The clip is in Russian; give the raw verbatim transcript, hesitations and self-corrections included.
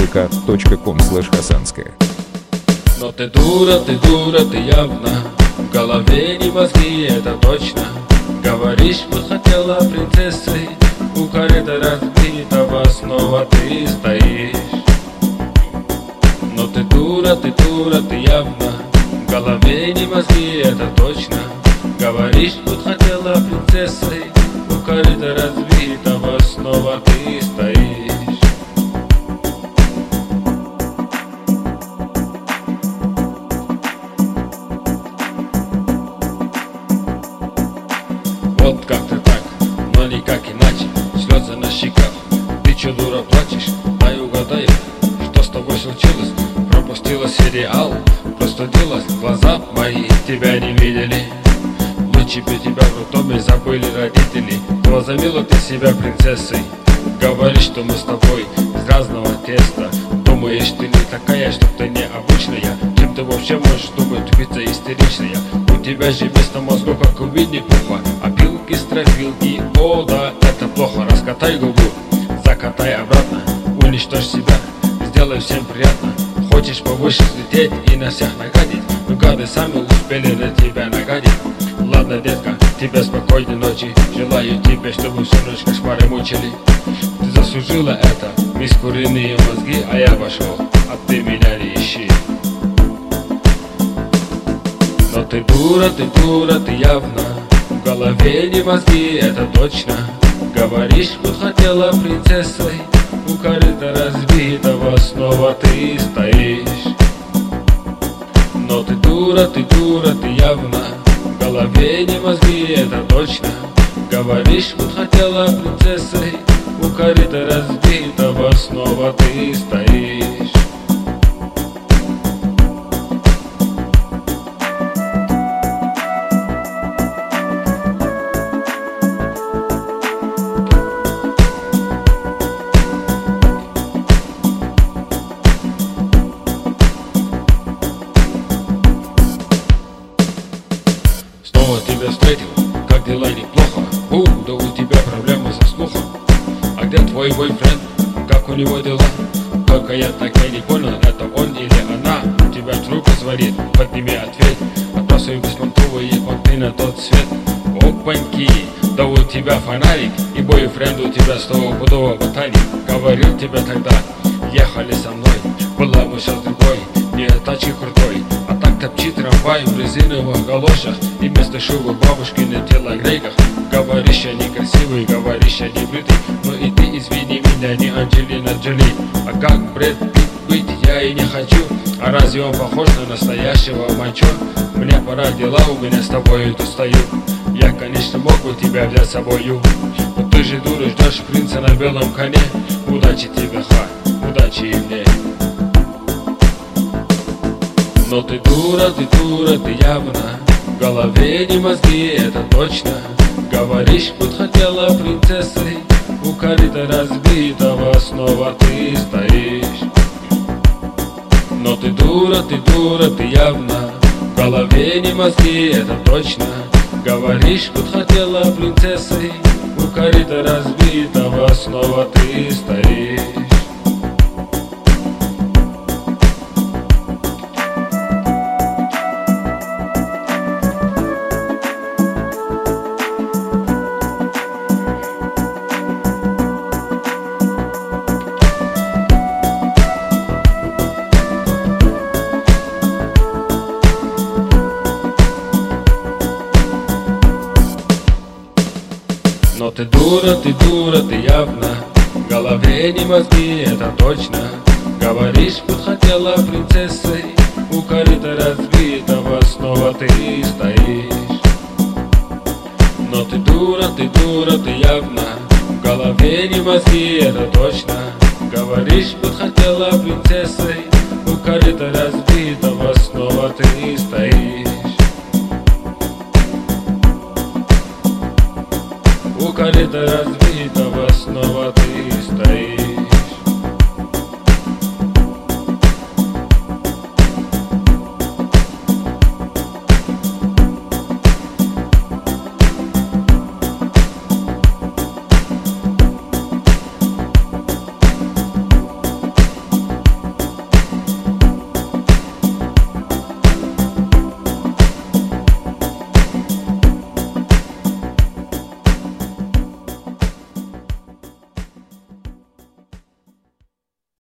vk точка ком слэш хасанская. Но ты дура, ты дура, ты явно. В голове не мозги, это точно. Говоришь, вот хотела принцессой. У корыта разбитого снова ты стоишь. Но ты дура, ты дура, ты явно. В голове не мозги, это точно. Говоришь, вот хотела принцессой. У корыта разбитого снова ты стоишь. Вот как-то так, но никак иначе. Слезы на щеках, ты чё, дура, плачешь? Дай угадай, что с тобой случилось? Пропустила сериал, простудилась, глаза мои тебя не видели. Лучше бы тебя в роддоме забыли родители. Возомнила ты себя принцессой. Говоришь, что мы с тобой из разного теста. Думаешь, ты не такая, что ты необычная. Чем ты вообще можешь думать, тупица истеричная? У тебя же вместо мозгов, как у Винни-Пуха, опилки, стропилки, о да, это плохо. Раскатай губу, закатай обратно, уничтожь себя, сделай всем приятно. Хочешь повыше взлететь и на всех нагадить, но гады сами успели на тебя нагадить. Ладно, детка, тебе спокойной ночи. Желаю тебе, чтобы всю ночь кошмары мучили. Ты заслужила это, мисс куриные мозги, а я пошел, а ты меня не ищи. Но ты дура, ты дура, ты явно. В голове не мозги, это точно. Говоришь, вот хотела принцессой. У корыта разбитого снова ты стоишь. Но ты дура, ты дура, ты явно. В голове не мозги, это точно. Говоришь, вот хотела принцессой. У корыта разбитого снова ты стоишь. Снова тебя встретил, как дела, неплохо. У, да у тебя проблемы со слухом. А где твой бойфренд, как у него дела? Только я так и не понял, это он или она. У тебя трубка звонит, подними ответ. Отбрасывай беспонтовые понты на тот свет. Опаньки, да у тебя фонарик. И бойфренд у тебя стопудово ботаник. Говорил тебе тогда, ехали со мной. Была бы сейчас другой, не тачки крутой. А так топчи трамвай в резиновых галошах. И вместо шубы бабушки на телогрейках. Говоришь, я некрасивый, говоришь, я не бритый. Но и ты извини меня, не Анджелина Джоли. А как Брэд Питт быть я и не хочу. А разве он похож на настоящего мачо? Мне пора, дела у меня с тобой тут стою. Я, конечно, мог бы тебя взять с собою, но ты же дура, ждешь принца на белом коне. Удачи тебе, ха, удачи и мне. Но ты дура, ты дура, ты явно. В голове не мозги, это точно. Говоришь, вот хотела принцессой. У корыта разбитого снова ты стоишь. Но ты дура, ты дура, ты явно. В голове не мозги, это точно. Говоришь, вот хотела принцессой. У корыта разбитого снова ты стоишь. Но ты дура, ты дура, ты явно. В голове не мозги, это точно. Говоришь, вот хотела принцессой. У корыта разбитого снова ты стоишь. Но ты дура, ты дура, ты явно. В голове не мозги, это точно. Говоришь, вот хотела принцессой. У корыта разбитого снова ты стоишь. У корыта разбитого снова ты стоишь.